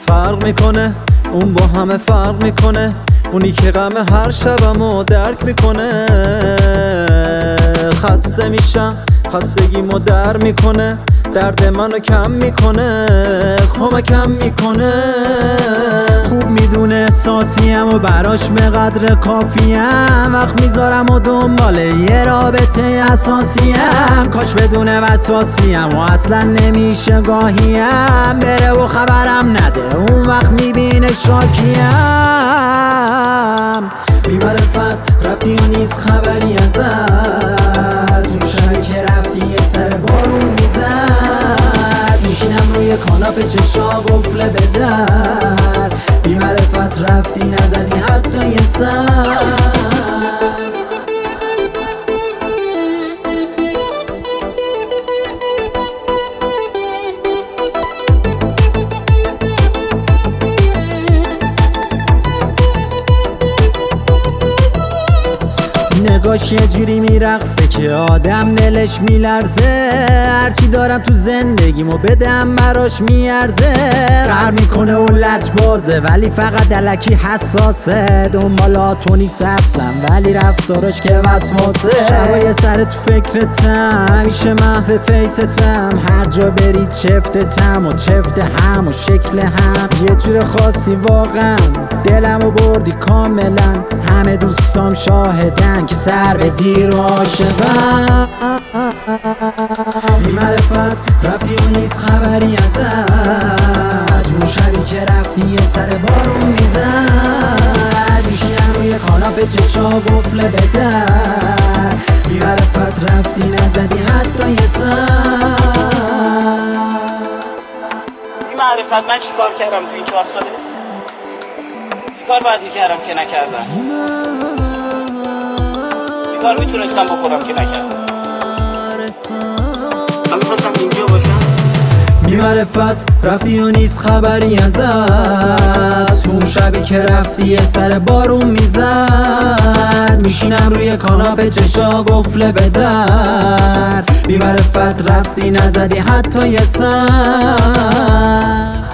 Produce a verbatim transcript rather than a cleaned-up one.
فرق میکنه، اون با همه فرق میکنه، اونی که غم هر شبمو درک میکنه. خسته میشم، خستگیمو در میکنه، درد منو کم میکنه، کمکم میکنه. خوب میدونه احساسیم و براش به قدر کافیم، وقت میذارم و دنبال یه رابطه اساسیم. کاش بدونه وسواسیم و اصلا نمیشه گاهیم، بره و خبرم نده اون وقت میبینه شاکیم. بی معرفت رفتی و نیست خبری ازت، اون شبی که رفتی یه سر بارون میزد، میشینم روی کاناپه چشا قفله به در. بی معرفت رفتی نزدی حتی یه سر. نگاش یه جوری میرقصه که آدم دلش میلرزه، هرچی دارم تو زندگیمو بدم براش میارزه. قهر میکنه و لج بازه ولی فقط الکی حساسه، دنبالات تو نیست اصلا ولی رفتارش که وسواسه. شبای سر تو فکرتم، همیشه محو فیستم، هر جا برید چفتتم و چفت هم و شکل هم یه جور خاصی. واقعا دلمو بردی کاملا، همه دوستام شاهدن که سر به زیر و عاشقم. بی معرفت رفتی و نیست خبری ازت، اون شبی که رفتی یه سر بارون میزد، میشینم روی کاناپه چشا قفله به در. بی معرفت رفتی نزدی حتی یه سر. بی معرفت من چی کار کردم تو این چهار ساله؟ چی کار باید میکردم که نکردم؟ چی کار میتونستم بکنم که نکردم؟ من میخواستم اینجا باشم. بی معرفت رفتی و نیست خبری ازت، اون شبی که رفتی یه سر بارون میزد، میشینم روی کاناپه چشا قفله به در. بی معرفت رفتی نزدی حتی یه سر.